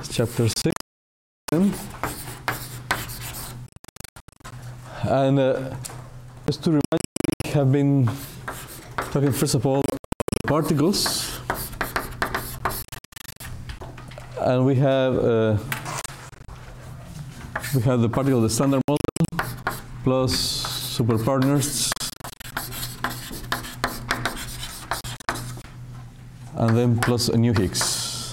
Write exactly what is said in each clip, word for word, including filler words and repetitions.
chapter six. And uh, just to remind you, we have been talking first of all particles. And we have uh, we have the particle, the standard model, plus superpartners, and then plus a new Higgs.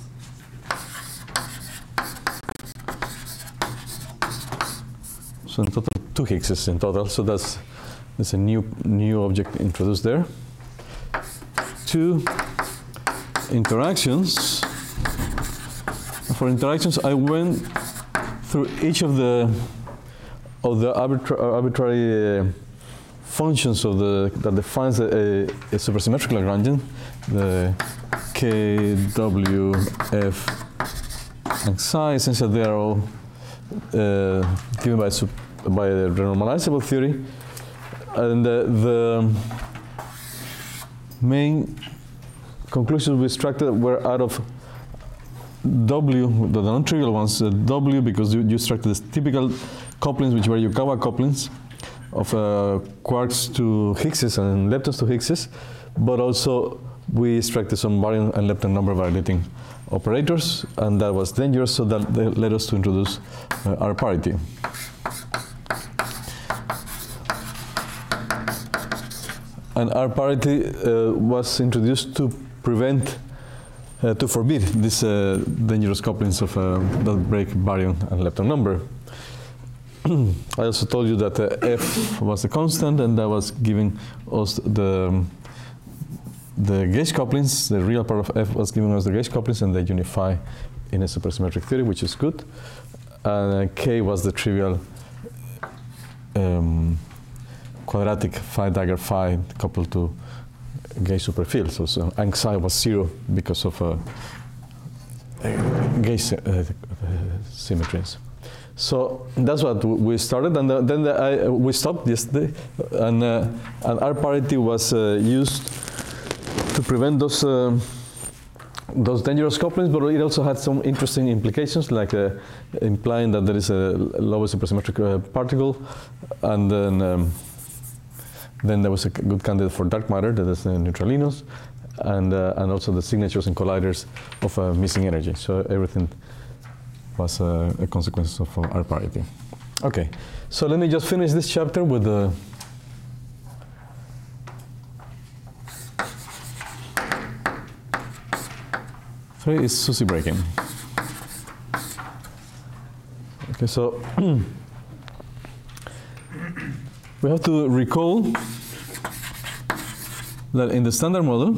So in total, two Higgses in total. So that's that's a new new object introduced there. Two interactions. For interactions, I went through each of the of the arbitra arbitrary uh, functions of the that defines a, a, a supersymmetric Lagrangian, the K, W, F, and psi. Essentially, they are all uh, given by by the renormalizable theory, and uh, the main conclusions we extracted were out of W, the non-trivial ones, uh, W, because you, you extracted the typical couplings, which were Yukawa couplings of uh, quarks to Higgses and leptons to Higgses, but also we extracted some baryon and lepton number violating operators, and that was dangerous, so that led us to introduce uh, R parity. And R parity uh, was introduced to prevent Uh, to forbid these uh, dangerous couplings of uh, that break baryon and lepton number. I also told you that uh, F was a constant, and that was giving us the um, the gauge couplings. The real part of F was giving us the gauge couplings, and they unify in a supersymmetric theory, which is good. And uh, K was the trivial um, quadratic phi dagger phi coupled to gauge superfield. So, so and psi was zero because of uh, gauge uh, symmetries. So that's what we started, and then the, I, we stopped yesterday, and uh, and R parity was uh, used to prevent those uh, those dangerous couplings, but it also had some interesting implications, like uh, implying that there is a lower supersymmetric uh, particle, and then. Um, Then there was a good candidate for dark matter, that is the neutralinos, and uh, and also the signatures and colliders of uh, missing energy. So everything was uh, a consequence of uh, R parity. Okay, so let me just finish this chapter with the. Three is Susy breaking. Okay, so. We have to recall that in the standard model,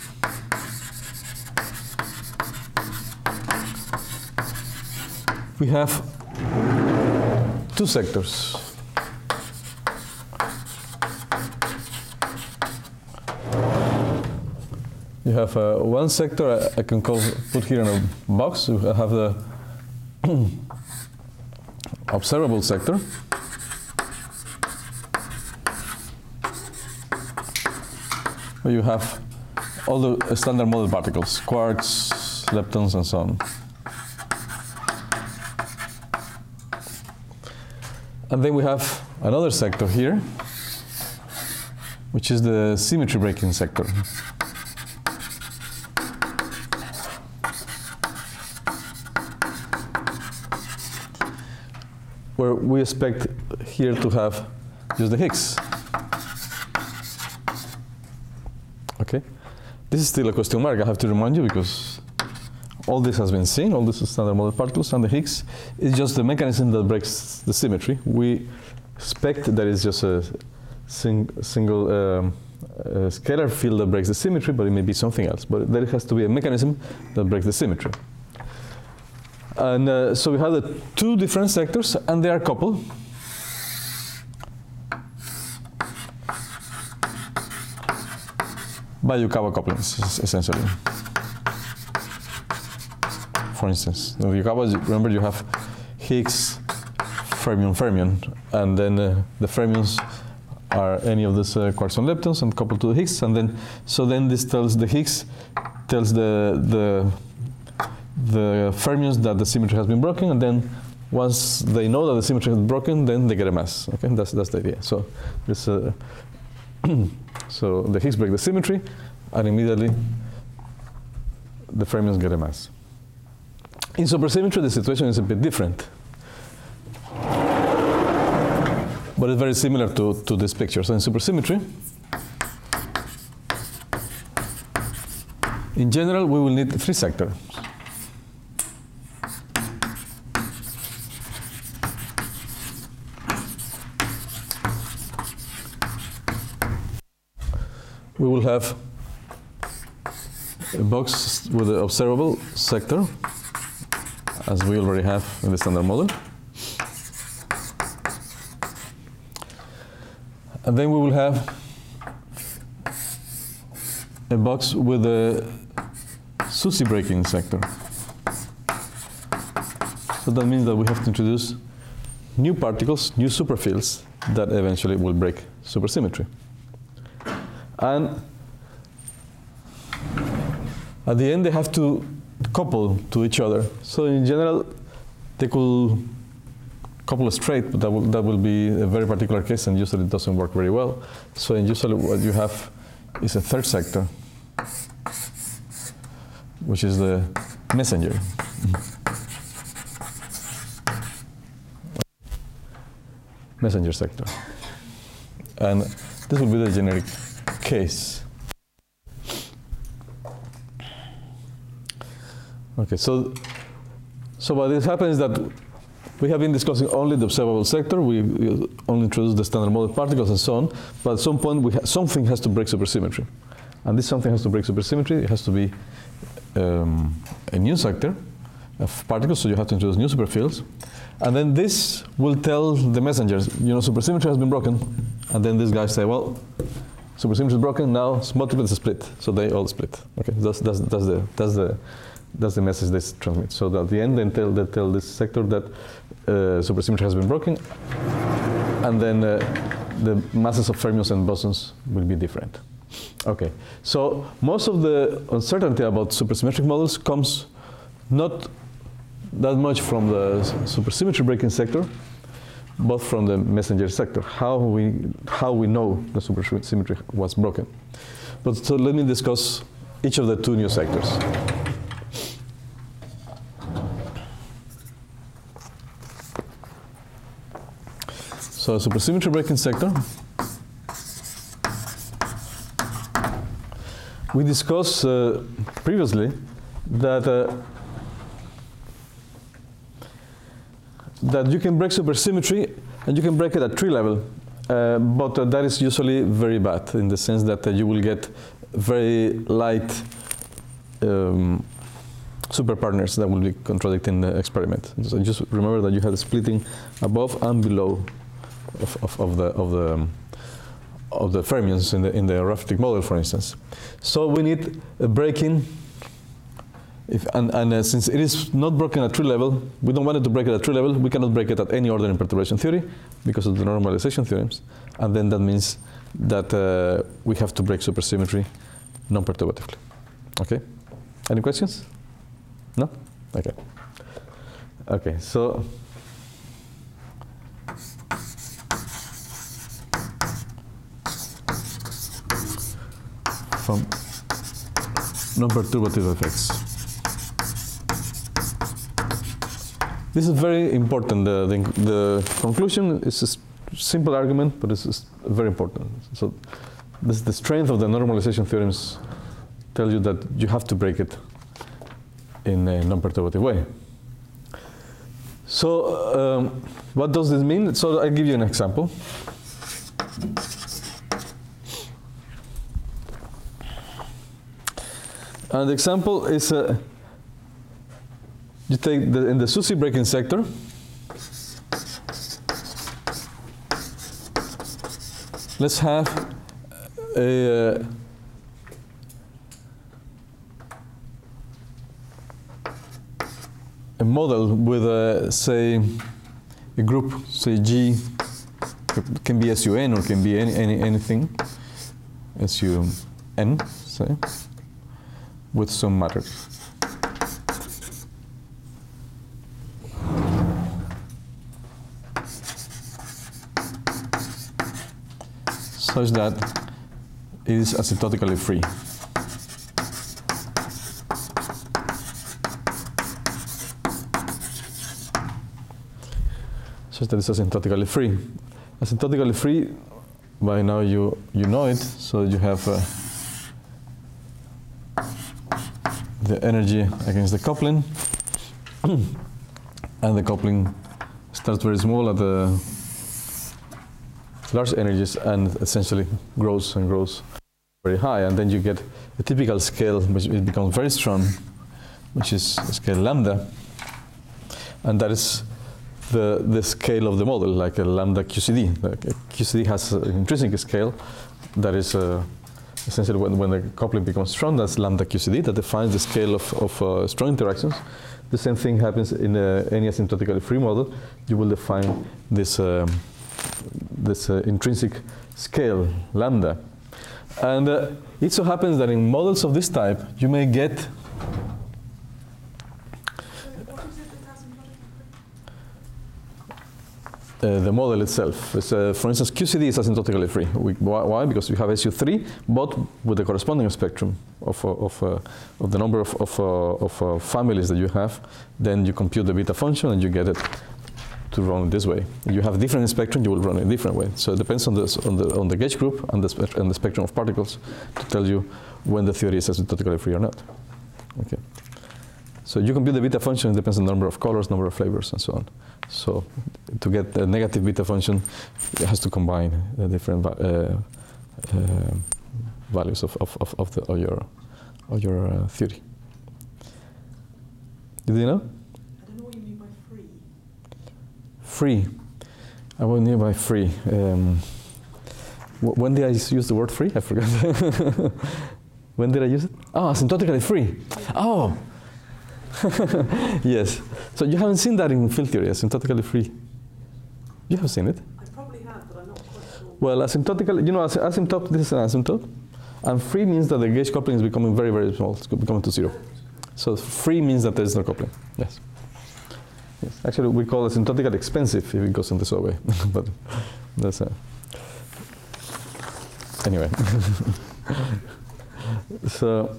we have two sectors. You have uh, one sector I, I can call put here in a box. You have the observable sector. You have all the standard model particles, quarks, leptons, and so on. And then we have another sector here, which is the symmetry breaking sector. Where we expect here to have just the Higgs. Okay, this is still a question mark, I have to remind you, because all this has been seen, all this is standard model particles, and the Higgs is just the mechanism that breaks the symmetry. We expect that it's just a sing single um, a scalar field that breaks the symmetry, but it may be something else. But there has to be a mechanism that breaks the symmetry. And uh, so we have the two different sectors, and they are coupled. By Yukawa couplings, essentially. For instance, the Yukawa, remember you have Higgs, fermion, fermion, and then uh, the fermions are any of these uh, quarks and leptons and coupled to the Higgs, and then so then this tells the Higgs tells the the the fermions that the symmetry has been broken, and then once they know that the symmetry has been broken, then they get a mass. Okay, that's that's the idea. So this, uh, so the Higgs break the symmetry, and immediately the fermions get a mass. In supersymmetry, the situation is a bit different, but it's very similar to to this picture. So in supersymmetry, in general, we will need three sectors. We will have a box with an observable sector, as we already have in the standard model. And then we will have a box with a SUSY breaking sector. So that means that we have to introduce new particles, new superfields, that eventually will break supersymmetry. And at the end, they have to couple to each other. So in general, they could couple straight, but that will, that will be a very particular case, and usually it doesn't work very well. So in usually what you have is a third sector, which is the messenger. Messenger sector. And this will be the generic case. Okay, so so what this happens is that we have been discussing only the observable sector. We, we only introduced the standard model particles and so on. But at some point, we ha something has to break supersymmetry, and this something has to break supersymmetry. It has to be um, a new sector of particles. So you have to introduce new superfields, and then this will tell the messengers, you know, supersymmetry has been broken, and then these guys say, well, supersymmetry is broken. Now multiples is split, so they all split. Okay, that's that's that's the that's the That's the message they transmit. So that at the end, they tell, they tell this sector that uh, supersymmetry has been broken, and then uh, the masses of fermions and bosons will be different. Okay, so most of the uncertainty about supersymmetric models comes not that much from the supersymmetry breaking sector, but from the messenger sector, how we, how we know the supersymmetry was broken. But so let me discuss each of the two new sectors. So supersymmetry breaking sector, we discussed uh, previously that uh, that you can break supersymmetry and you can break it at tree level, uh, but uh, that is usually very bad in the sense that uh, you will get very light um, super partners that will be contradicting the experiment. So just remember that you have splitting above and below Of, of, of the of the um, of the fermions in the in the Rafferty model, for instance. So we need a breaking. If and, and uh, since it is not broken at tree level, we don't want it to break it at tree level. We cannot break it at any order in perturbation theory because of the normalization theorems. And then that means that uh, we have to break supersymmetry non-perturbatively. Okay. Any questions? No. Okay. Okay. So. From non-perturbative effects. This is very important. The, the, the conclusion is a simple argument, but it's very important. So this, the strength of the normalization theorems tell you that you have to break it in a non-perturbative way. So um, what does this mean? So I'll give you an example. And the example is, uh, you take the, in the SUSY breaking sector, let's have a, uh, a model with, a, say, a group, say G, it can be S U N or can be any, any anything, S U N, say, with some matter. such that it is asymptotically free. Such that it's asymptotically free. Asymptotically free, by now you, you know it, so you have uh, the energy against the coupling, and the coupling starts very small at the large energies and essentially grows and grows very high, and then you get a typical scale which it becomes very strong, which is scale lambda, and that is the the scale of the model, like a lambda Q C D. The Q C D has an intrinsic scale that is uh, essentially when, when the coupling becomes strong, that's lambda Q C D, that defines the scale of, of uh, strong interactions. The same thing happens in uh, any asymptotically free model. You will define this um, this uh, intrinsic scale, lambda. And uh, it so happens that in models of this type, you may get So what is it that asymptotically? uh, the model itself. It's, uh, for instance, Q C D is asymptotically free. We, why? why? Because you have S U three, but with the corresponding spectrum of, uh, of, uh, of the number of, of, uh, of uh, families that you have. Then you compute the beta function and you get it to run this way. You have different spectrum, you will run in a different way. So it depends on the, on the, on the gauge group and the, spe and the spectrum of particles to tell you when the theory is asymptotically free or not. Okay. So you compute the beta function, it depends on the number of colors, number of flavors, and so on. So to get the negative beta function, it has to combine the different uh, uh, values of, of, of, of, the, of your, of your uh, theory. Did you know? I don't know what you mean by free. Free. I was near by free. Um, wh when did I use the word free? I forgot. When did I use it? Oh, asymptotically free. Oh. Yes. So you haven't seen that in field theory, asymptotically free. You have seen it? I probably have, but I'm not quite sure. Well, asymptotically, you know, asymptote, this is an asymptote. And free means that the gauge coupling is becoming very, very small. It's becoming to zero. So free means that there is no coupling. Yes. Yes. Actually, we call asymptotically expensive if it goes in this way. But that's a... Anyway. So...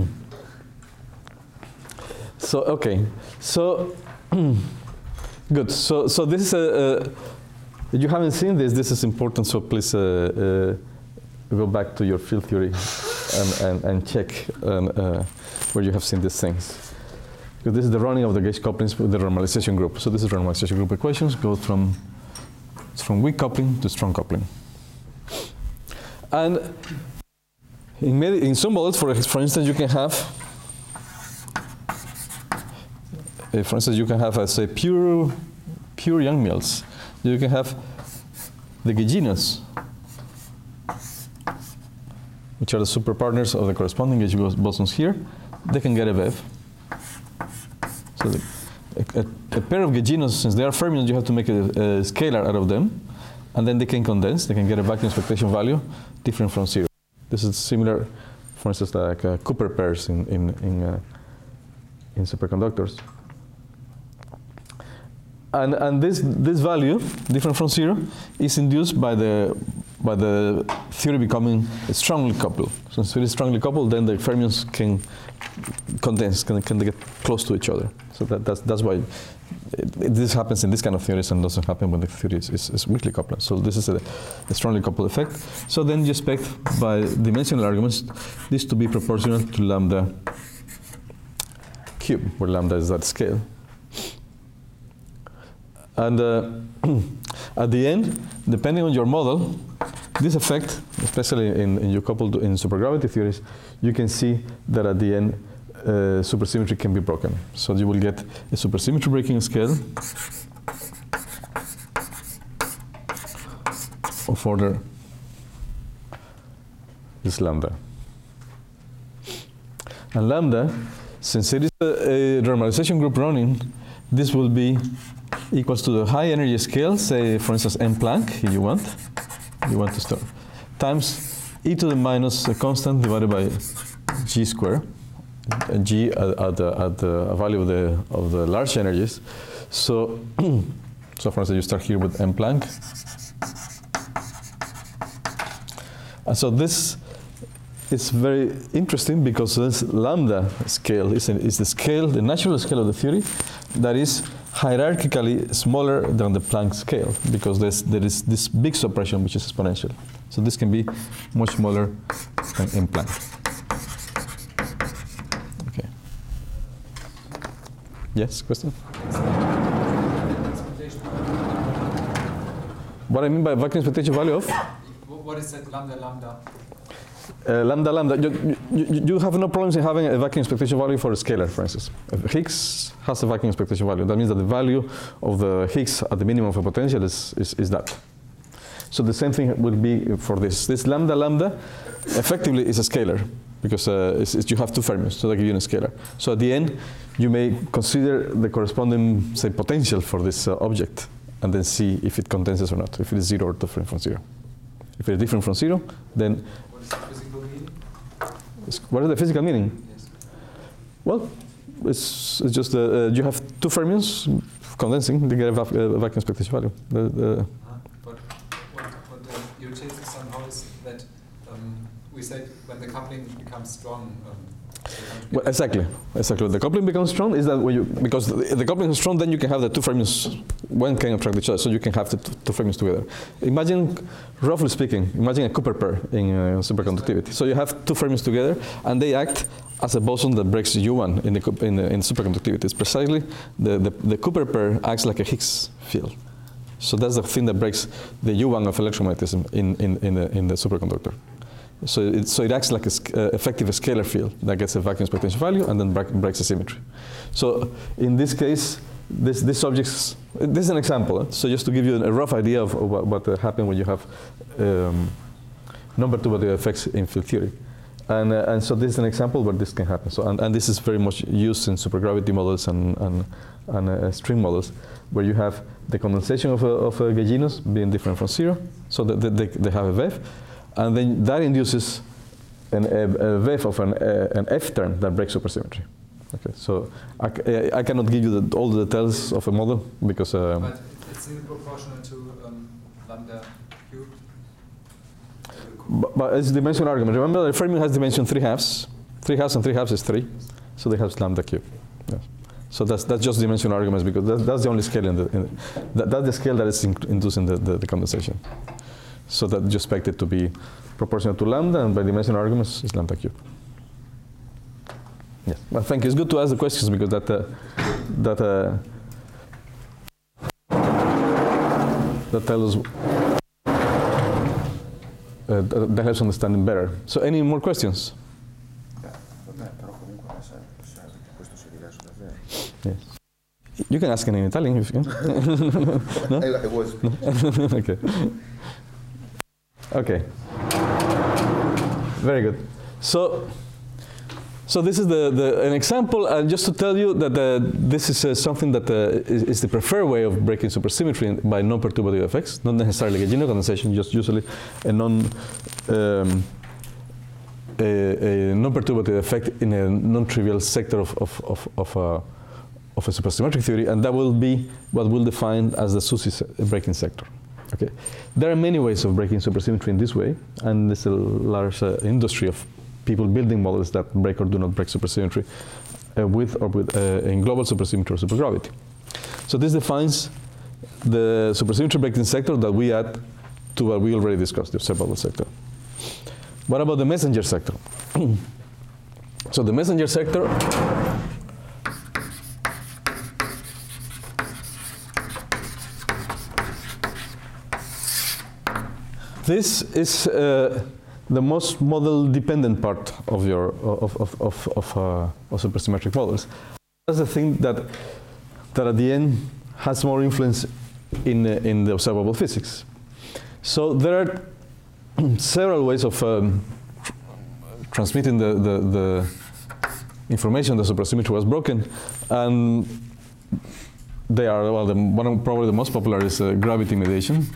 So okay, so good. So so this is a. Uh, you haven't seen this. This is important. So please uh, uh, go back to your field theory and and, and check um, uh, where you have seen these things. Because this is the running of the gauge couplings with the normalization group. So this is normalization group equations. Go from it's from weak coupling to strong coupling. And in many, in some models, for for instance, you can have. For instance, you can have, uh, say, pure, pure Yang-Mills. You can have the gauginos, which are the superpartners of the corresponding gauge bosons here. They can get a V E V. So the, a, a, a pair of gauginos, since they are fermions, you have to make a, a scalar out of them, and then they can condense. They can get a vacuum expectation value different from zero. This is similar, for instance, like uh, Cooper pairs in in in, uh, in superconductors. And, and this, this value, different from zero, is induced by the, by the theory becoming strongly coupled. So since it is strongly coupled, then the fermions can condense, can, can get close to each other. So that, that's, that's why it, it, this happens in this kind of theories and doesn't happen when the theory is, is, is weakly coupled. So this is a, a strongly coupled effect. So then you expect by dimensional arguments this to be proportional to lambda cube, where lambda is that scale. And uh, at the end, depending on your model, this effect, especially in, in your coupled in supergravity theories, you can see that at the end, uh, supersymmetry can be broken. So you will get a supersymmetry breaking scale of order is lambda. And lambda, since it is a, a normalization group running, this will be equals to the high energy scale, say for instance m Planck, if you want, you want to start, times e to the minus a constant divided by g square, and g at, at, the, at the value of the of the large energies. So, so for instance, you start here with m Planck, And so this is very interesting because this lambda scale is, a, is the scale, the natural scale of the theory that is hierarchically smaller than the Planck scale, because there's, there is this big suppression which is exponential. So this can be much smaller than in Planck. Okay. Yes, question? What I mean by vacuum expectation value of? What is that lambda lambda? Uh, lambda lambda, you, you, you have no problems in having a vacuum expectation value for a scalar, for instance. If Higgs has a vacuum expectation value. That means that the value of the Higgs at the minimum of a potential is, is, is that. So the same thing will be for this. This lambda lambda effectively is a scalar, because uh, it's, it's, you have two fermions, so they give you a scalar. So at the end, you may consider the corresponding, say, potential for this uh, object, and then see if it condenses or not, if it is zero or different from zero. If it is different from zero, then What is the physical meaning? what is the physical meaning? Yes. Well, it's, it's just uh, uh, you have two fermions condensing, they get a, vac a vacuum expectation value. The, the Uh, but what, what uh, you're chasing somehow is that um, we said when the coupling becomes strong. Um, well, exactly, exactly. The coupling becomes strong is that when you, because the, the coupling is strong, then you can have the two fermions, one can attract each other, so you can have the two, two fermions together. Imagine, roughly speaking, imagine a Cooper pair in uh, superconductivity. So you have two fermions together, and they act as a boson that breaks U one in the in, the, in superconductivity. It's precisely the, the the Cooper pair acts like a Higgs field. So that's the thing that breaks the U one of electromagnetism in in in the, in the superconductor. So it, so it acts like an uh, effective scalar field that gets a vacuum expectation value and then break, breaks the symmetry. So in this case, this, this objects, this is an example. Eh? So just to give you a rough idea of, of what, what uh, happens when you have um, number two body effects in field theory. And, uh, and so this is an example where this can happen. So, and, and this is very much used in supergravity models and, and, and uh, string models, where you have the condensation of a, of a Gallinos being different from zero. So that they, they, they have a wave. And then that induces an, a, a wave of an, uh, an F term that breaks supersymmetry. Okay, so I, I cannot give you the, all the details of a model because. Um, but it's in proportional to um, lambda cubed. But, but it's dimension argument. Remember, the fermion has dimension three halves. Three halves and three halves is three, so they have lambda cube. Yes. So that's that's just dimension arguments because that's, that's the only scale in the, in the that, that's the scale that is in, inducing the, the, the condensation. So that you expect it to be proportional to lambda, and by dimensional arguments is lambda cube. Yes, well, thank you. It's good to ask the questions because that uh, that uh, that tells us uh, that, that helps understanding better. So, any more questions? Yes. You can ask in Italian if you can. No? I, I was. No? Okay. Okay. Very good. So, so this is the, the an example, and just to tell you that uh, this is uh, something that uh, is, is the preferred way of breaking supersymmetry by non-perturbative effects, not necessarily Gallino condensation, just usually a non um, a, a non-perturbative effect in a non-trivial sector of of of, of uh, of a supersymmetric theory, and that will be what we'll define as the SUSY breaking sector. Okay, there are many ways of breaking supersymmetry in this way, and there's a large uh, industry of people building models that break or do not break supersymmetry uh, with or with uh, in global supersymmetry or supergravity. So this defines the supersymmetry breaking sector that we add to what we already discussed, the observable sector. What about the messenger sector? So the messenger sector This is uh, the most model-dependent part of your of of of of, uh, of supersymmetric models. That's the thing that that at the end has more influence in uh, in the observable physics. So there are several ways of um, tr transmitting the, the the information that supersymmetry was broken, and they are well. The one of, probably the most popular is uh, gravity mediation.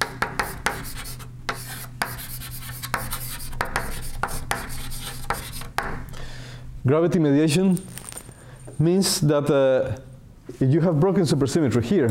Gravity mediation means that uh, if you have broken supersymmetry here,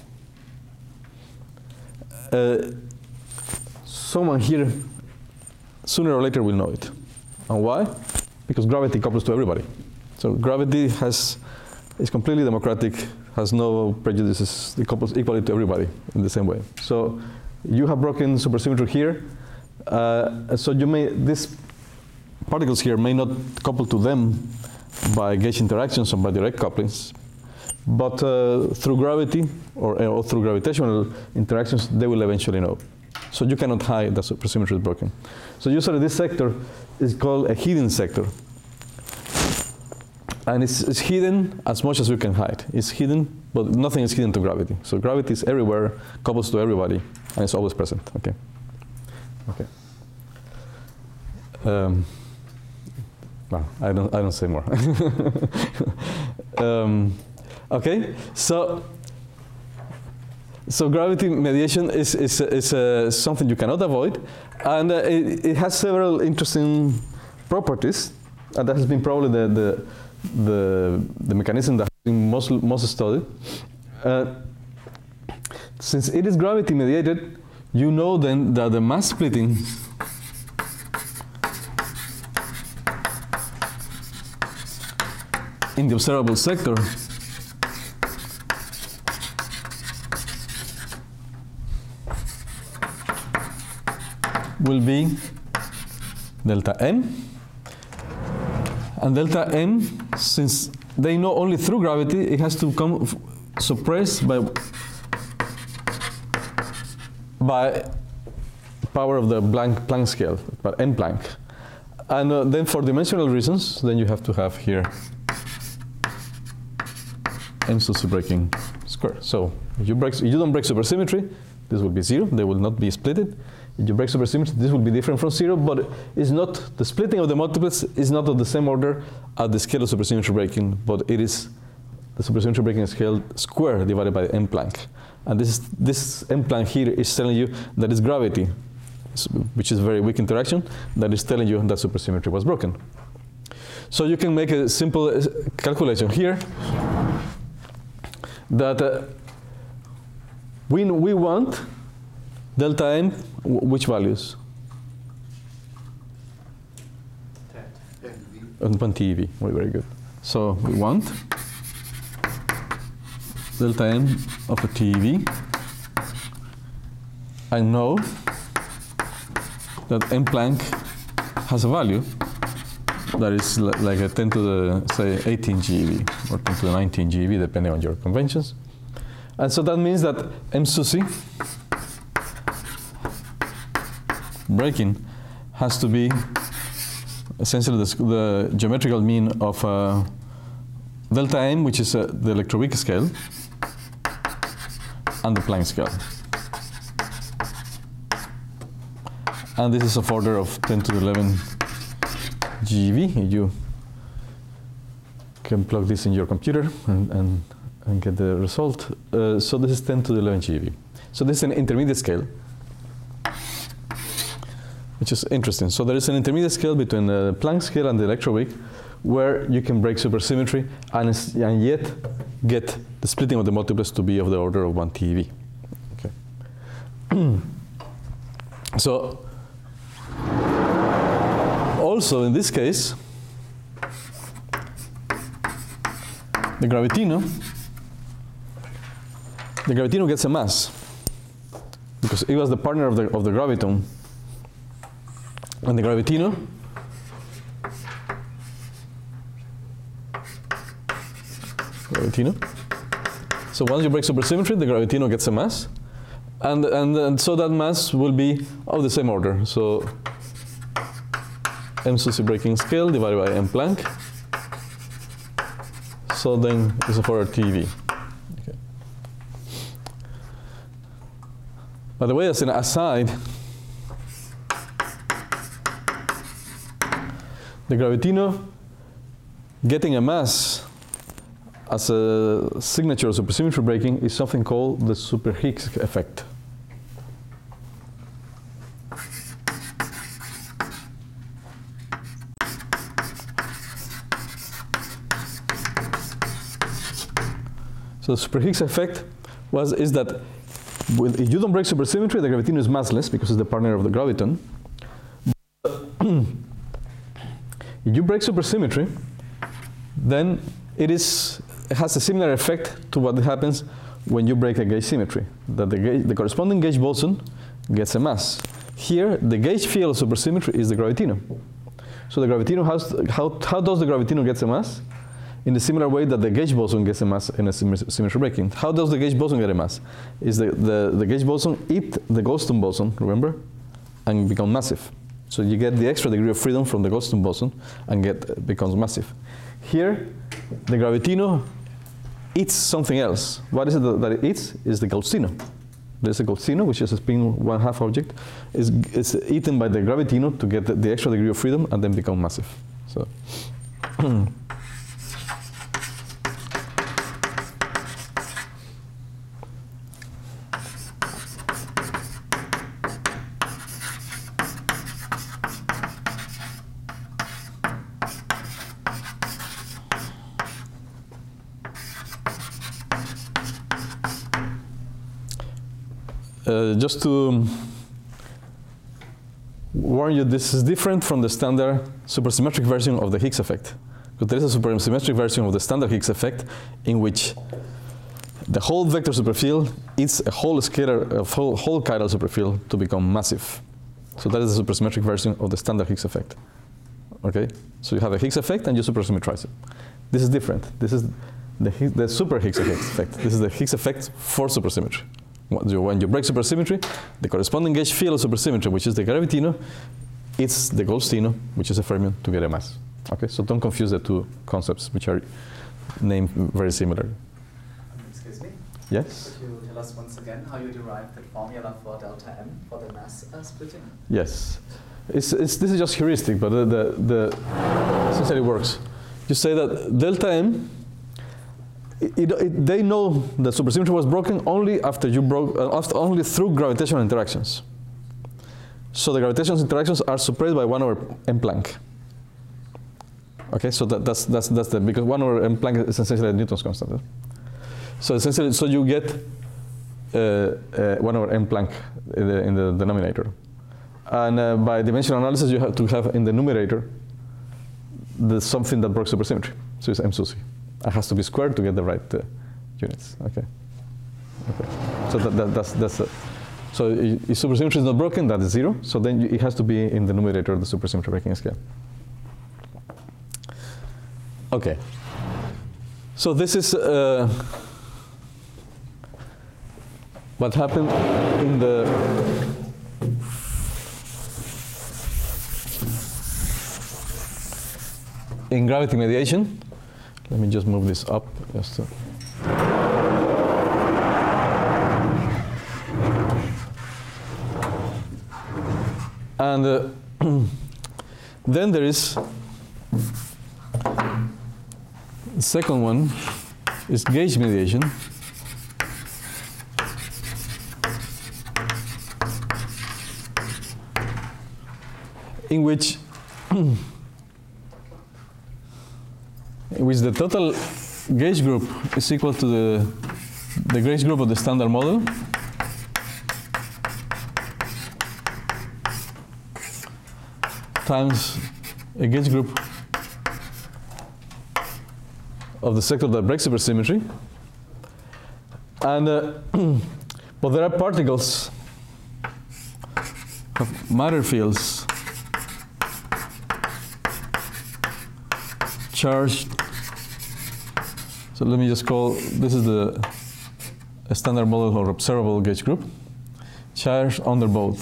uh, someone here sooner or later we'll know it. And why? Because gravity couples to everybody. So gravity has is completely democratic, has no prejudices, it couples equally to everybody in the same way. So you have broken supersymmetry here, uh, so you may, these particles here may not couple to them by gauge interactions or by direct couplings, but uh, through gravity or, or through gravitational interactions, they will eventually know. So you cannot hide that supersymmetry is broken. So usually this sector is called a hidden sector. And it's, it's hidden as much as you can hide. It's hidden, but nothing is hidden to gravity. So gravity is everywhere, couples to everybody, and it's always present. Okay. Okay. Um, well, I don't. I don't say more. um, okay. So. So gravity mediation is is is uh, something you cannot avoid, and uh, it, it has several interesting properties, and that has been probably the the the, the mechanism that has been most most studied. Uh, since it is gravity mediated, you know then that the mass splitting in the observable sector will be delta n, and delta n, since they know only through gravity, it has to come f suppressed by by power of the Planck, Planck scale, by n Planck. And uh, then for dimensional reasons, then you have to have here m Susy breaking square. So if you, break, if you don't break supersymmetry, this will be zero, they will not be splitted. If you break supersymmetry, this will be different from zero, but it's not, the splitting of the multiplets is not of the same order as the scale of supersymmetry breaking, but it is the supersymmetry breaking scale square divided by m Planck. And this, is, this m Planck here is telling you that it's gravity, which is a very weak interaction, that is telling you that supersymmetry was broken. So you can make a simple calculation here that uh, we, we want delta n, which values? one T eV, very good. So we want delta n of a T eV. I know that m Planck has a value that is like a ten to the, say, eighteen G eV or ten to the nineteen G eV, depending on your conventions. And so that means that m Susy breaking has to be essentially the, the geometrical mean of uh, delta n, which is uh, the electroweak scale, and the Planck scale. And this is of order of ten to the eleven G eV. You can plug this in your computer and, and, and get the result. Uh, so this is ten to the eleven G eV. So this is an intermediate scale, which is interesting. So there is an intermediate scale between the Planck scale and the electroweak, where you can break supersymmetry and, and yet get the splitting of the multiplets to be of the order of one T eV. Okay. So also in this case, the gravitino, the gravitino gets a mass because it was the partner of the of the graviton. And the gravitino gravitino. So once you break supersymmetry, the gravitino gets a mass, and and and so that mass will be of the same order. So m Susy breaking scale divided by m Planck. So then it's of order T eV. Okay. By the way, as an aside, the gravitino getting a mass as a signature of supersymmetry breaking is something called the super Higgs effect. So the super Higgs effect was is that with, if you don't break supersymmetry, the gravitino is massless because it's the partner of the graviton. If you break supersymmetry, then it is it has a similar effect to what happens when you break a gauge symmetry. That the gauge, the corresponding gauge boson gets a mass. Here, the gauge field of supersymmetry is the gravitino. So the gravitino has how how does the gravitino get a mass? In a similar way that the gauge boson gets a mass in a symmetry breaking. How does the gauge boson get a mass? Is the, the, the gauge boson eat the Goldstone boson, remember, and become massive. So you get the extra degree of freedom from the Goldstone boson and get becomes massive. Here, the gravitino eats something else. What is it that it eats? Is the Gaussino. There's a Gaussino, which is a spin one half object, is is eaten by the gravitino to get the, the extra degree of freedom and then become massive. So. Uh, just to warn you, this is different from the standard supersymmetric version of the Higgs effect. Because there is a supersymmetric version of the standard Higgs effect in which the whole vector superfield eats a whole scalar, a whole, whole chiral superfield to become massive. So that is the supersymmetric version of the standard Higgs effect. Okay? So you have a Higgs effect and you supersymmetrize it. This is different. This is the, the super Higgs effect. This is the Higgs effect for supersymmetry. When you break supersymmetry, the corresponding gauge field of supersymmetry, which is the gravitino, it's the Goldstino, which is a fermion, to get a mass. Okay, so don't confuse the two concepts, which are named very similarly. Excuse me? Yes? Could you tell us once again how you derived the formula for delta M for the mass uh, splitting? Yes. It's, it's, this is just heuristic, but the, the, the essentially works. You say that delta M, It, it, they know that supersymmetry was broken only after you broke, uh, after, only through gravitational interactions. So the gravitational interactions are suppressed by one over m Planck. Okay, so that, that's that's that's the because one over m Planck is essentially Newton's constant. Eh? So essentially, so you get uh, uh, one over m Planck in the, in the denominator, and uh, by dimensional analysis, you have to have in the numerator the something that broke supersymmetry. So it's m sub c. It has to be squared to get the right uh, units. Okay. Okay. So that, that, that's that's. Uh, so if supersymmetry is not broken, that is zero. So then you, it has to be in the numerator of the supersymmetry breaking scale. Okay. So this is uh, what happened in the. In gravity mediation. Let me just move this up. Just to and uh, then there is the second one is gauge mediation. In which in which the total gauge group is equal to the, the gauge group of the standard model times a gauge group of the sector that breaks supersymmetry. And uh, but there are particles of matter fields charged. So let me just call, this is the a standard model or observable gauge group, charged under both.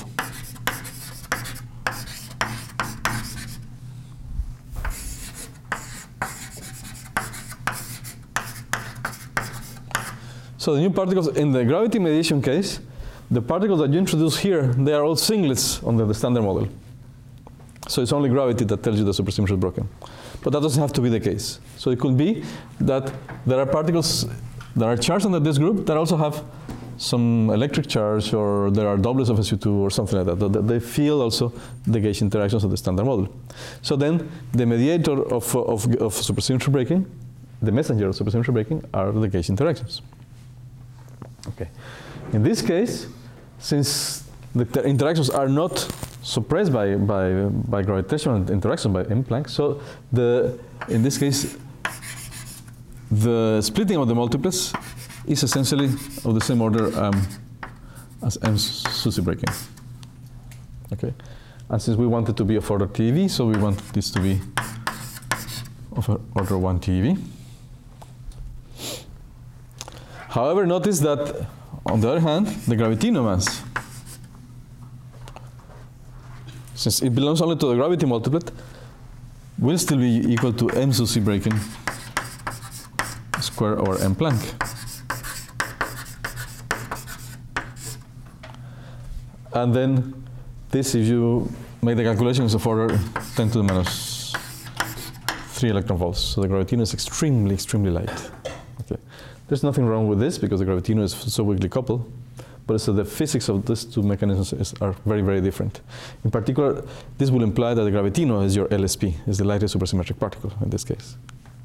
So the new particles, in the gravity mediation case, the particles that you introduce here, they are all singlets under the standard model. So it's only gravity that tells you the supersymmetry is broken. But that doesn't have to be the case. So it could be that there are particles that are charged under this group that also have some electric charge, or there are doublets of S U two or something like that. They feel also the gauge interactions of the standard model. So then the mediator of, of, of supersymmetry breaking, the messenger of supersymmetry breaking, are the gauge interactions. Okay. In this case, since the interactions are not suppressed by, by, by gravitational interaction by M Planck. So the, in this case, the splitting of the multiplets is essentially of the same order um, as M Susy breaking. Okay, and since we want it to be of order T E V, so we want this to be of order one T E V. However, notice that on the other hand, the gravitino mass, since it belongs only to the gravity multiplet, will still be equal to M Susy breaking square over M Planck. And then this, if you make the calculations of order ten to the minus three electron volts. So the gravitino is extremely, extremely light. Okay. There's nothing wrong with this because the gravitino is so weakly coupled. But so the physics of these two mechanisms is, are very, very different. In particular, this will imply that the gravitino is your L S P, is the lightest supersymmetric particle in this case.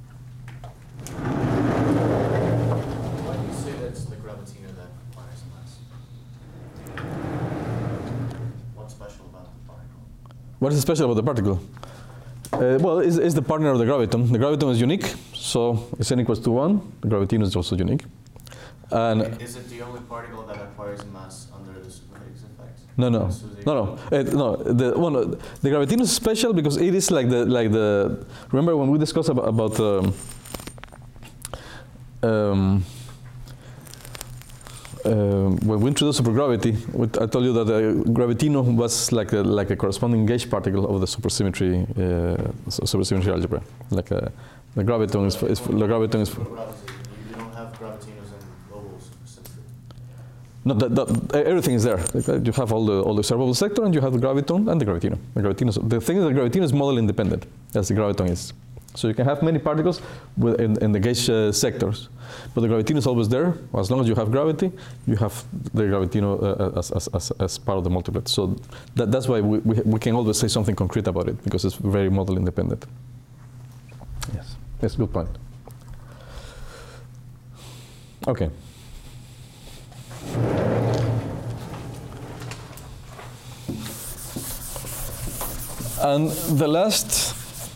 Why do you say that's the gravitino that requires mass? What's special about the particle? What is special about the particle? Uh, well, it's, it's the partner of the graviton. The graviton is unique, so it's n equals to one. The gravitino is also unique. And is it the only particle that acquires mass under the Super-Higgs effect? No, no, no, no, uh, no. The well, no, the gravitino is special because it is like the like the. Remember when we discussed about, about um, um, uh, when we introduced supergravity, I told you that the gravitino was like a like a corresponding gauge particle of the supersymmetry uh, supersymmetry algebra. Like a, the graviton is, is the graviton is. You don't have gravitinos in global supersymmetry. No, that, that, everything is there. You have all the all the observable sector, and you have the graviton and the gravitino. The gravitino. The thing is, the gravitino is model independent, as the graviton is. So you can have many particles in, in the gauge uh, sectors, but the gravitino is always there. As long as you have gravity, you have the gravitino uh, as, as, as, as part of the multiplet. So that, that's why we, we, we can always say something concrete about it, because it's very model independent. Yes, that's a good point. Okay. And the last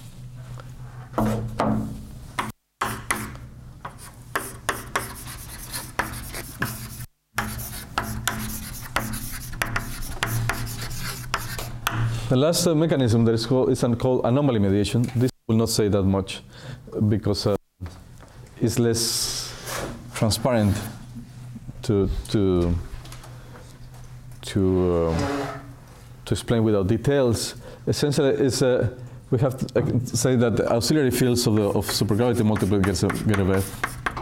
The last uh, mechanism that is called, is called anomaly mediation. This will not say that much because uh, it's less transparent to to to um, to explain without details. Essentially, it's uh, we have to uh, say that the auxiliary fields of the of supergravity multiplet get a get a wave.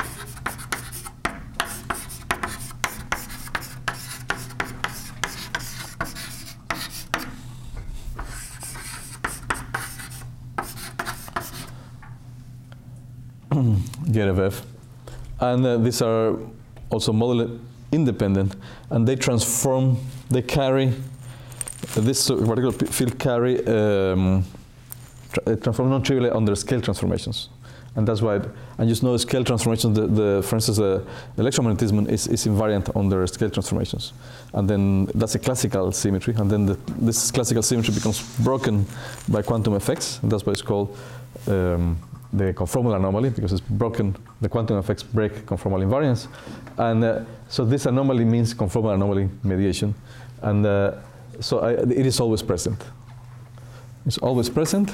Get a wave, and uh, these are also model independent, and they transform, they carry uh, this particular field carry um, tra transform non-trivially under scale transformations, and that's why. And you know, scale transformations. The, the for instance, the electromagnetism is, is invariant under scale transformations, and then that's a classical symmetry, and then the, this classical symmetry becomes broken by quantum effects, and that's why it's called. Um, the conformal anomaly, because it's broken, the quantum effects break conformal invariance. And uh, so this anomaly means conformal anomaly mediation. And uh, so I, it is always present. It's always present.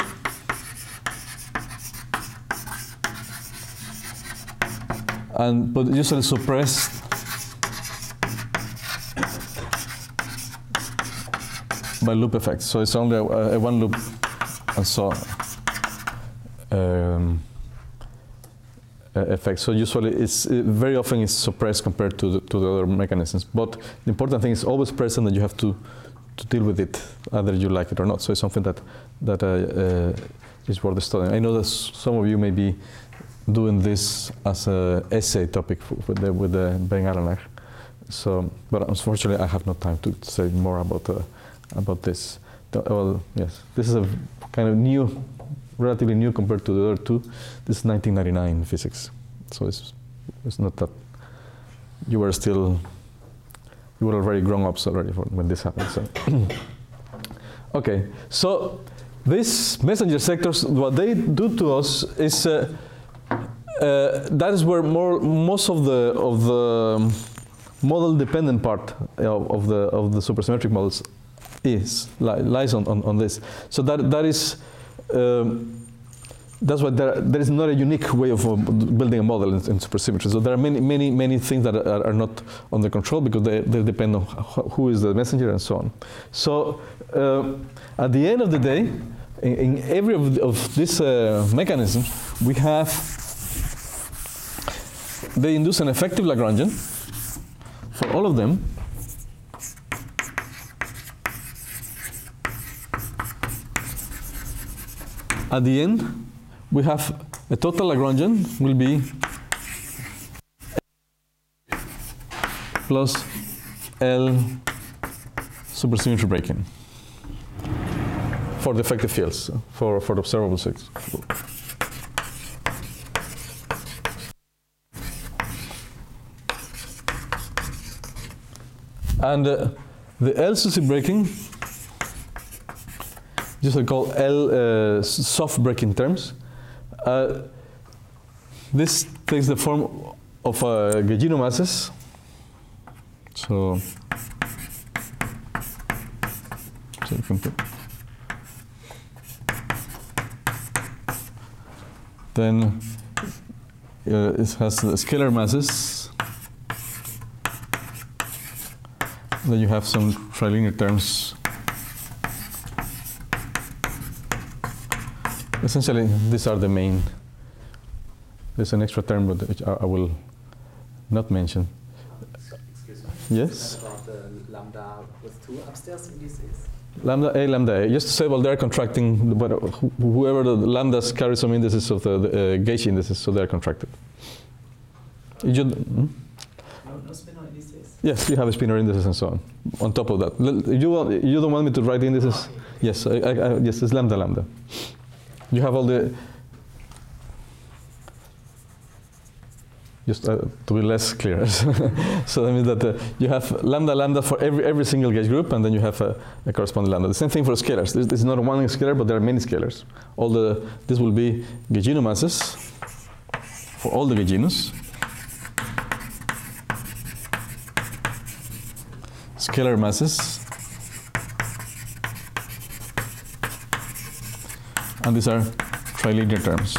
And, but usually suppressed by loop effects. So it's only a, a one loop, and so Um, effect. So usually, it's it very often it's suppressed compared to the, to the other mechanisms. But the important thing is always present, and you have to to deal with it, either you like it or not. So it's something that that uh, uh, is worth studying. I know that some of you may be doing this as a essay topic with the with the Beng-Aranack. So, but unfortunately, I have no time to say more about uh, about this. Well, yes, this is a kind of new. Relatively new compared to the other two. This is nineteen ninety-nine physics, so it's it's not that you were still you were already grown ups already for when this happened. So Okay, so these messenger sectors, what they do to us is uh, uh, that is where more most of the of the model dependent part of, of the of the supersymmetric models is li lies on, on on this. So that that is. Um, That's why there, there is not a unique way of uh, building a model in, in supersymmetry. So there are many, many, many things that are, are not under control because they, they depend on who is the messenger and so on. So uh, at the end of the day, in, in every of, the, of these uh, mechanisms, we have, they induce an effective Lagrangian for all of them. At the end, we have a total Lagrangian will be plus L supersymmetry breaking for the effective fields, for, for the observable sets. And uh, the L SUSY breaking, just I call L uh, soft breaking terms. Uh, this takes the form of uh, Gaugiano masses. So, so you can put. Then uh, it has the scalar masses. Then you have some trilinear terms. Essentially, these are the main. There's an extra term, but which I, I will not mention. Excuse me. Yes? What about the lambda with two upstairs indices? Lambda A, lambda A. Just to say, well, they're contracting, but wh whoever the lambdas carry some indices of the, the uh, gauge indices, so they're contracted. You should, hmm? No, no spinor indices? Yes, you have spinor indices and so on. On top of that, you, want, you don't want me to write the indices? Oh, okay. Yes, I, I, I, yes, it's lambda, lambda. You have all the, just uh, to be less clear. So that means that uh, you have lambda, lambda for every every single gauge group, and then you have a, a corresponding lambda. The same thing for scalars. This, this is not one scalar, but there are many scalars. All the, this will be Gaugiano masses for all the Gaugianos. Scalar masses. And these are trilinear terms.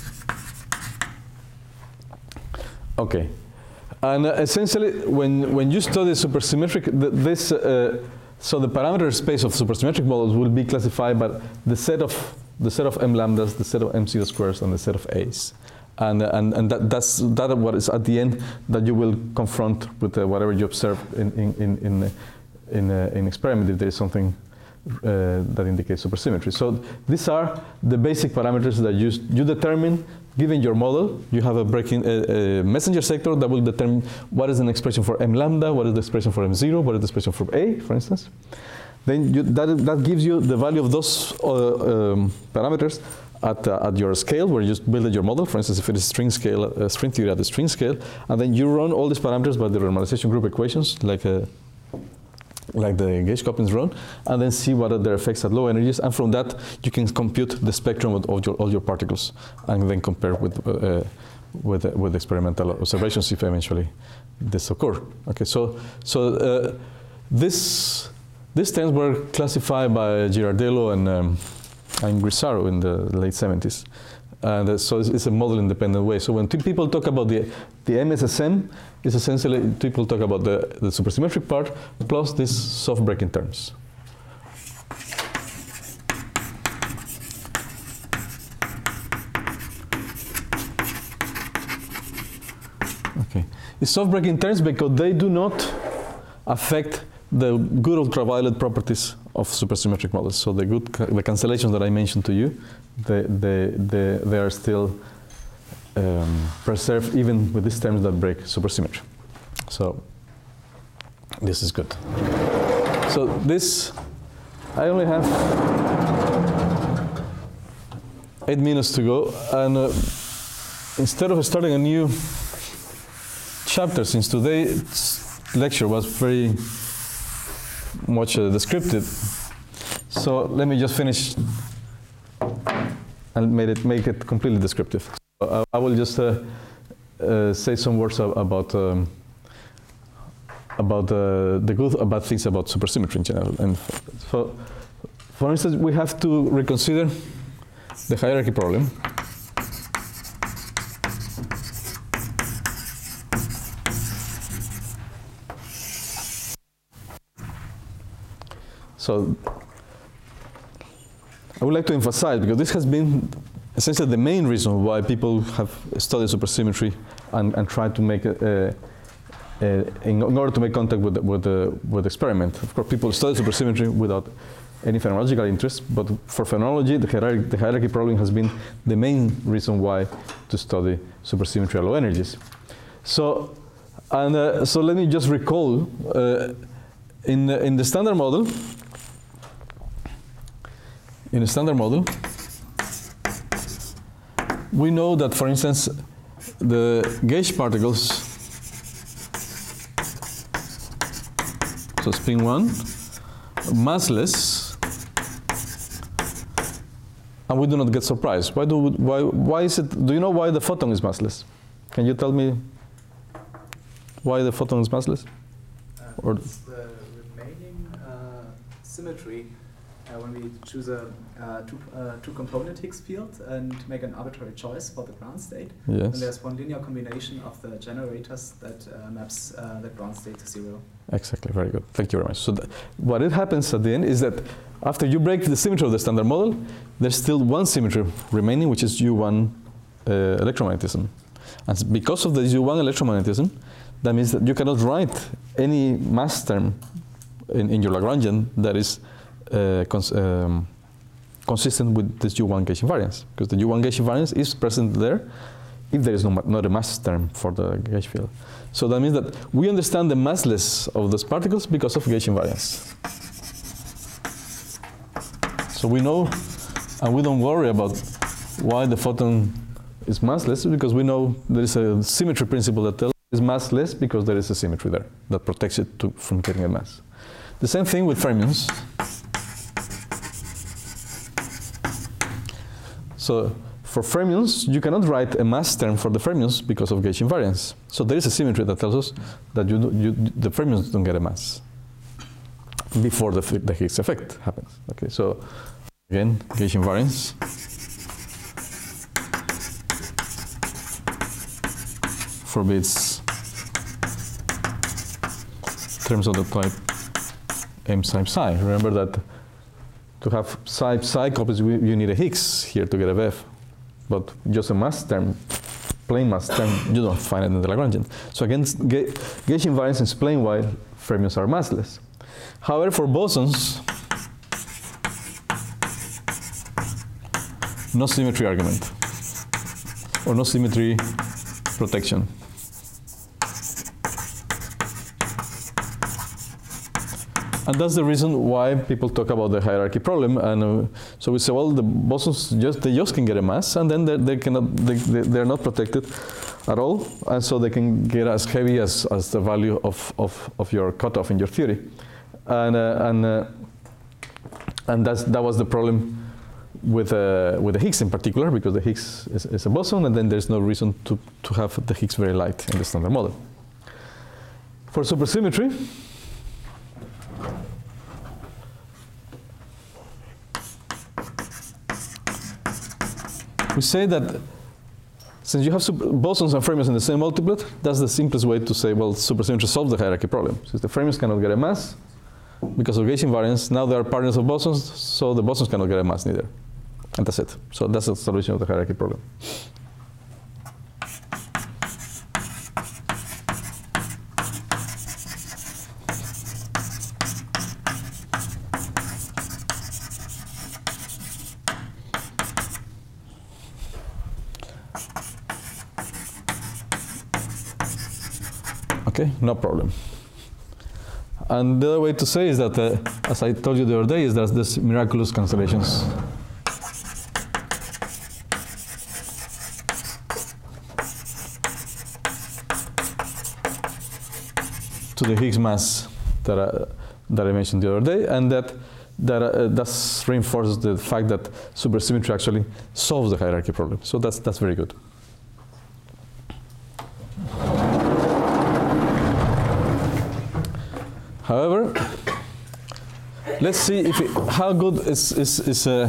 Okay, and uh, essentially, when when you study supersymmetric, th this uh, so the parameter space of supersymmetric models will be classified by the set of the set of m lambdas, the set of m zero squares, and the set of a's, and uh, and and that, that's that what is at the end that you will confront with uh, whatever you observe in in in in, uh, in, uh, in experiment if there is something. Uh, that indicates supersymmetry. So these are the basic parameters that you, you determine, given your model. You have a breaking a, a messenger sector that will determine what is an expression for m lambda, what is the expression for m zero, what is the expression for a, for instance. Then you, that, that gives you the value of those uh, um, parameters at, uh, at your scale, where you just build your model. For instance, if it is string scale, uh, string theory at the string scale, and then you run all these parameters by the normalization group equations, like a like the gauge couplings run, and then see what are their effects at low energies, and from that you can compute the spectrum of, of your, all your particles, and then compare with uh, with, uh, with experimental observations if eventually this occur. Okay, so so uh, this these terms were classified by Girardello and um, and Grisaro in the late seventies. And uh, so it's, it's a model-independent way. So when people talk about the, the M S S M, it's essentially people talk about the, the supersymmetric part plus these soft breaking terms. Okay, it's soft breaking terms because they do not affect the good ultraviolet properties of supersymmetric models. So the good ca the cancellations that I mentioned to you, they they they, they are still um, preserved even with these terms that break supersymmetry. So this is good. So this, I only have eight minutes to go, and uh, instead of starting a new chapter, since today's lecture was very much uh, descriptive, So let me just finish and made it, make it completely descriptive. So I, I will just uh, uh, say some words about um, about uh, the good or bad things about supersymmetry in general. And so, for instance, we have to reconsider the hierarchy problem. So I would like to emphasize, because this has been essentially the main reason why people have studied supersymmetry and, and tried to make a, a, a, in order to make contact with the, with the with the experiment. Of course, people study supersymmetry without any phenomenological interest, but for phenomenology, the hierarchy, the hierarchy problem has been the main reason why to study supersymmetry at low energies. So, and uh, so let me just recall uh, in the, in the standard model. In a standard model, we know that, for instance, the gauge particles, so spin one, massless, and we do not get surprised. Why do we, why why is it? Do you know why the photon is massless? Can you tell me why the photon is massless? Uh, Or it's the remaining uh, symmetry. Uh, when we choose a uh, two, uh, two-component Higgs field and make an arbitrary choice for the ground state, Yes. and there's one linear combination of the generators that uh, maps uh, the ground state to zero. Exactly, very good. Thank you very much. So that, what it happens at the end is that after you break the symmetry of the standard model, there's still one symmetry remaining, which is U one uh, electromagnetism. And because of the U one electromagnetism, that means that you cannot write any mass term in, in your Lagrangian that is Uh, cons um, consistent with this U one gauge invariance, because the U one gauge invariance is present there if there is no not a mass term for the gauge field. So that means that we understand the massless of those particles because of gauge invariance. So we know, and we don't worry about why the photon is massless, because we know there is a symmetry principle that tells it's massless because there is a symmetry there that protects it to, from getting a mass. The same thing with fermions. So for fermions, you cannot write a mass term for the fermions because of gauge invariance. So there is a symmetry that tells us that you, do, you the fermions don't get a mass before the, the Higgs effect happens. Okay, so again, gauge invariance. Forbids terms of the type M psi psi. Remember that to have psi psi copies, you need a Higgs here to get a V E F, but just a mass term, plain mass term, you don't find it in the Lagrangian. So again, ga gauge invariance explains why fermions are massless. However, for bosons, no symmetry argument, or no symmetry protection. And that's the reason why people talk about the hierarchy problem. And uh, so we say, well, the bosons just they just can get a mass, and then they, they cannot they, they they're not protected at all, and so they can get as heavy as, as the value of, of, of your cutoff in your theory, and uh, and uh, and that's that was the problem with uh, with the Higgs in particular, because the Higgs is, is a boson, and then there's no reason to to have the Higgs very light in the standard model. For supersymmetry, we say that since you have bosons and fermions in the same multiplet, that's the simplest way to say, well, supersymmetry solves the hierarchy problem. Since the fermions cannot get a mass because of gauge invariance, now they are partners of bosons, so the bosons cannot get a mass neither. And that's it. So that's the solution of the hierarchy problem. Okay, no problem. And the other way to say is that, uh, as I told you the other day, is that there's miraculous cancellations. To the Higgs mass that I, that I mentioned the other day, and that that uh, that's reinforces the fact that supersymmetry actually solves the hierarchy problem. So that's that's very good. However, let's see if it, how good is is is, uh,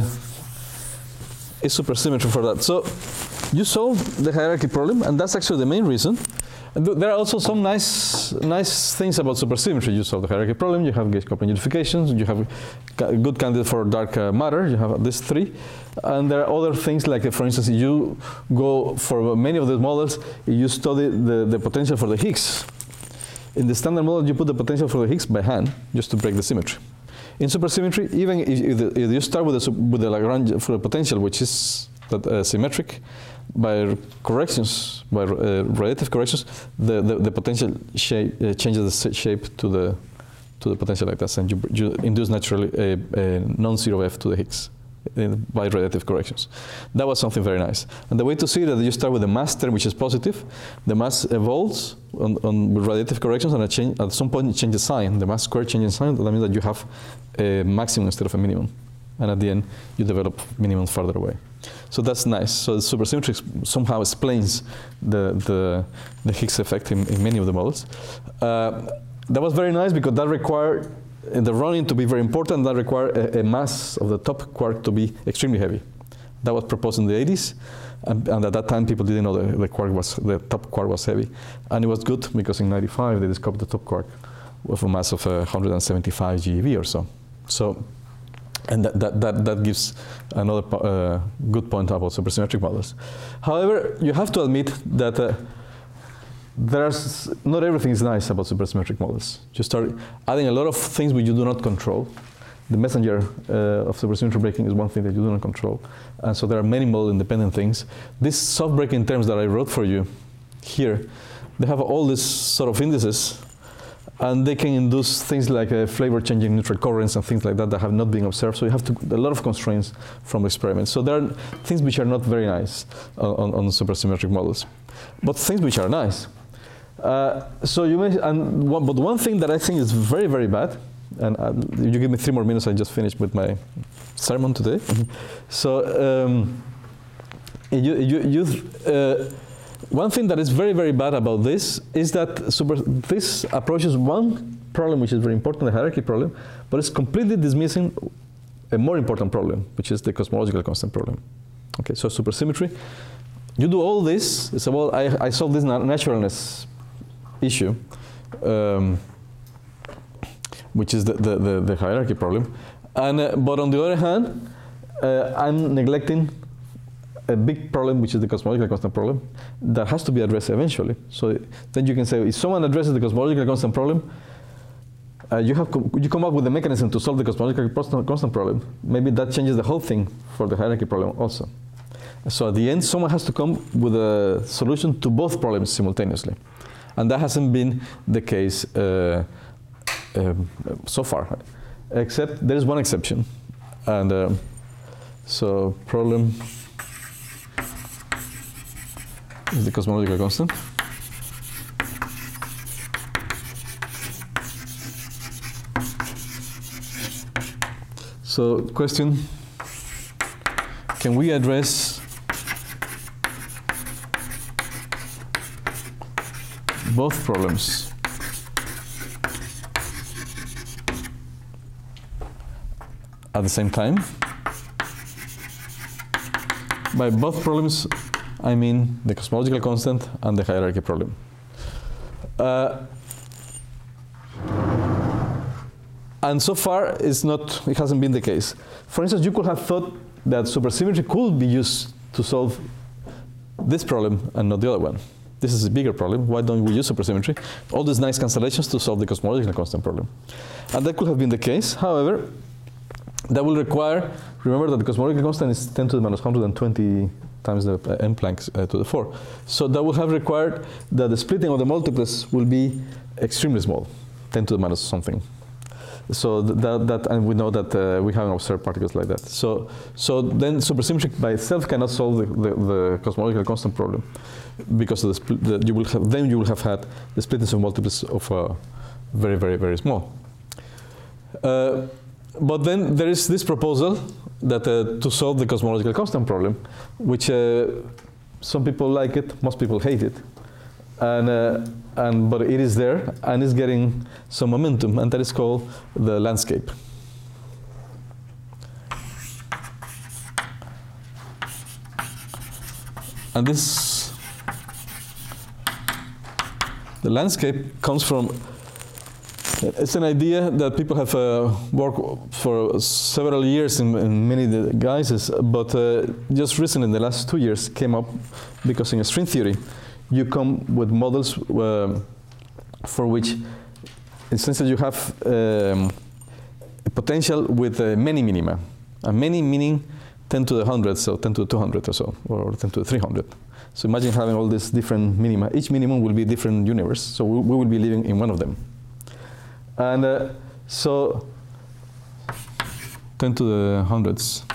is supersymmetry for that. So you solve the hierarchy problem, and that's actually the main reason. And th there are also some nice nice things about supersymmetry. You solve the hierarchy problem. You have gauge coupling unifications. You have a good candidate for dark uh, matter. You have these three, and there are other things like, uh, for instance, you go for many of these models. You study the the potential for the Higgs. In the standard model, you put the potential for the Higgs by hand, just to break the symmetry. In supersymmetry, even if, if, the, if you start with the, with the Lagrange for the potential, which is that, uh, symmetric, by corrections, by uh, radiative corrections, the, the, the potential shape uh, changes the shape to the to the potential like that, and you, you induce naturally a, a non-zero F to the Higgs in, by radiative corrections. That was something very nice. And the way to see that you start with the mass term, which is positive. The mass evolves on, on with radiative corrections, and at, change, at some point it changes sign. The mass square changes sign. That means that you have a maximum instead of a minimum. And at the end, you develop minimum farther away. So that's nice. So the supersymmetry somehow explains the, the, the Higgs effect in, in many of the models. Uh, that was very nice because that required the running to be very important. That required a, a mass of the top quark to be extremely heavy. That was proposed in the eighties. And, and at that time, people didn't know the, the quark was, the top quark was heavy. And it was good because in ninety-five, they discovered the top quark with a mass of uh, one hundred seventy-five GeV or so. So, and that, that, that, that gives another uh, good point about supersymmetric models. However, you have to admit that uh, there's not everything is nice about supersymmetric models. You start adding a lot of things which you do not control. The messenger uh, of supersymmetry breaking is one thing that you do not control. And so there are many model-independent things. These soft breaking terms that I wrote for you here, they have all these sort of indices, and they can induce things like uh, flavor-changing neutral currents and things like that that have not been observed. So you have to, a lot of constraints from the experiments. So there are things which are not very nice on, on supersymmetric models, but things which are nice. Uh, so you may, and one, but one thing that I think is very, very bad, and uh, you give me three more minutes, I just finished with my sermon today. So um, you, you, you, uh, one thing that is very, very bad about this is that super, this approaches one problem which is very important, the hierarchy problem, but it's completely dismissing a more important problem, which is the cosmological constant problem. Okay, so supersymmetry, you do all this, it's about, I, I solve this naturalness issue, um, which is the, the, the, the hierarchy problem. And, uh, but on the other hand, uh, I'm neglecting a big problem, which is the cosmological constant problem, that has to be addressed eventually. So then you can say, if someone addresses the cosmological constant problem, uh, you, have com you come up with a mechanism to solve the cosmological constant problem. Maybe that changes the whole thing for the hierarchy problem also. So at the end, someone has to come with a solution to both problems simultaneously. And that hasn't been the case uh, um, so far, except there is one exception. And um, so problem is the cosmological constant. So question, can we address both problems at the same time? By both problems, I mean the cosmological constant and the hierarchy problem. Uh, and so far, it's not, it hasn't been the case. For instance, you could have thought that supersymmetry could be used to solve this problem and not the other one. This is a bigger problem. Why don't we use supersymmetry? All these nice cancellations to solve the cosmological constant problem. And that could have been the case. However, that will require, remember that the cosmological constant is ten to the minus one hundred twenty times the uh, m Planck uh, to the four. So that would have required that the splitting of the multiples will be extremely small, ten to the minus something. So that, that and we know that uh, we haven't observed particles like that. So, so then supersymmetry by itself cannot solve the, the, the cosmological constant problem, because of the, split, the you will have then you will have had the splittings of multiples of uh, very very very small. Uh, but then there is this proposal that uh, to solve the cosmological constant problem, which uh, some people like it, most people hate it, and uh, and but it is there and it's getting some momentum, and that is called the landscape. And this, the landscape comes from, it's an idea that people have uh, worked for several years in, in many guises, but uh, just recently in the last two years came up because in string theory, you come with models uh, for which, essentially, you have um, a potential with uh, many minima. And many meaning ten to the hundred, so ten to the two hundred or so, or ten to the three hundred. So imagine having all these different minima. Each minimum will be a different universe, so we, we will be living in one of them. And uh, so ten to the hundreds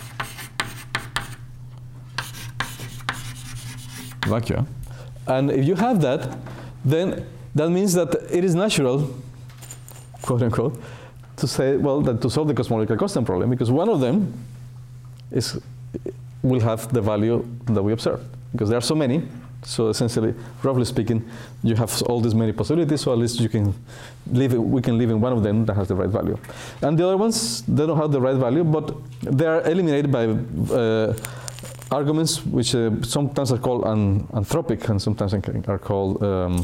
vacua. And if you have that, then that means that it is natural, quote unquote, to say, well, that to solve the cosmological constant problem, because one of them is will have the value that we observe, because there are so many. So essentially, roughly speaking, you have all these many possibilities, so at least you can live, we can live in one of them that has the right value. And the other ones, they don't have the right value, but they are eliminated by uh, arguments which uh, sometimes are called an anthropic and sometimes are called um,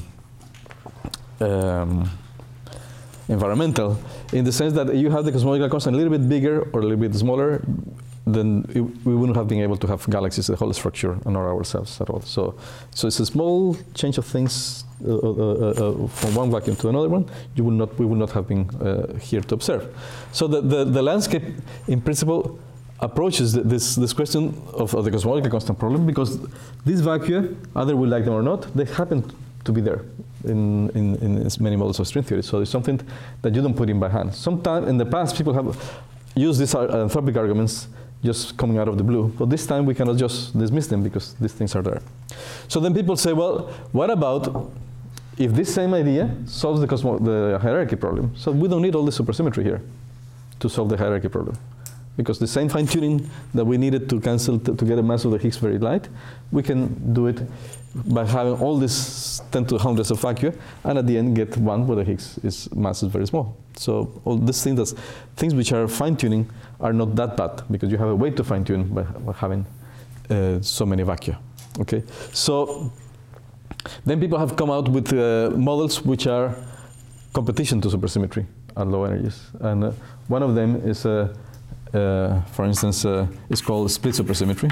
um, environmental, in the sense that you have the cosmological constant a little bit bigger or a little bit smaller, then it, we wouldn't have been able to have galaxies, the whole structure, and not ourselves at all. So, so it's a small change of things uh, uh, uh, from one vacuum to another one. You would not, we would not have been uh, here to observe. So the, the, the landscape, in principle, approaches this, this question of, of the cosmological constant problem, because these vacua, either we like them or not, they happen to be there in, in, in many models of string theory. So it's something that you don't put in by hand. Sometime in the past, people have used these anthropic arguments just coming out of the blue, but this time we cannot just dismiss them because these things are there. So then people say, well, what about if this same idea solves the, cosmo the hierarchy problem? So we don't need all the supersymmetry here to solve the hierarchy problem, because the same fine-tuning that we needed to cancel to, to get a mass of the Higgs very light, we can do it by having all this ten to the hundreds of vacua, and at the end get one where the Higgs is mass is very small. So all these things, that's, things which are fine-tuning are not that bad, because you have a way to fine-tune by, by having uh, so many vacua. Okay, so then people have come out with uh, models which are competition to supersymmetry at low energies, and uh, one of them is, uh, uh, for instance, uh, is called split supersymmetry.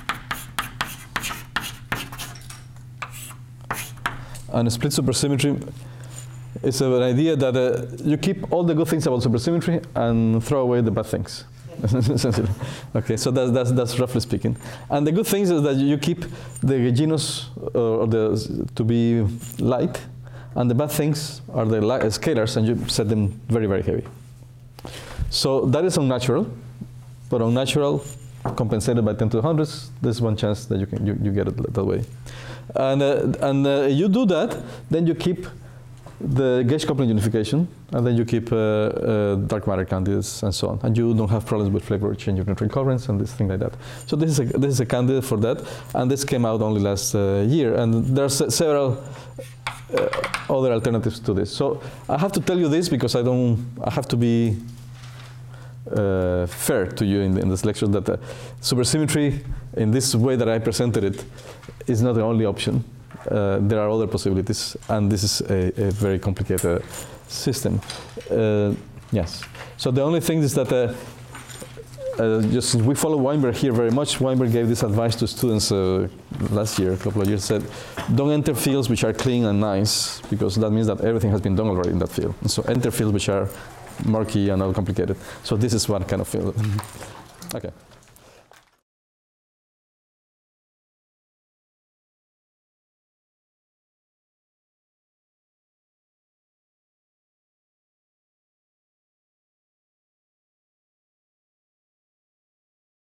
And split supersymmetry is an idea that uh, you keep all the good things about supersymmetry and throw away the bad things. Okay, so that's, that's, that's roughly speaking. And the good things is that you keep the genus uh, or the to be light, and the bad things are the scalars, and you set them very, very heavy. So that is unnatural, but unnatural compensated by ten to the hundreds, there's one chance that you can you, you get it that way. And, uh, and uh, you do that, then you keep the gauge coupling unification, and then you keep uh, uh, dark matter candidates and so on, and you don't have problems with flavor change of neutron currents and this thing like that. So this is a, this is a candidate for that, and this came out only last uh, year, and there are several uh, other alternatives to this. So I have to tell you this because I don't, I have to be uh, fair to you in, in this lecture, that uh, supersymmetry in this way that I presented it is not the only option. Uh, there are other possibilities, and this is a, a very complicated system. Uh, yes. So the only thing is that uh, uh, just since we follow Weinberg here very much, Weinberg gave this advice to students uh, last year, a couple of years, said, don't enter fields which are clean and nice, because that means that everything has been done already in that field. And so enter fields which are murky and all complicated. So this is one kind of field. Okay.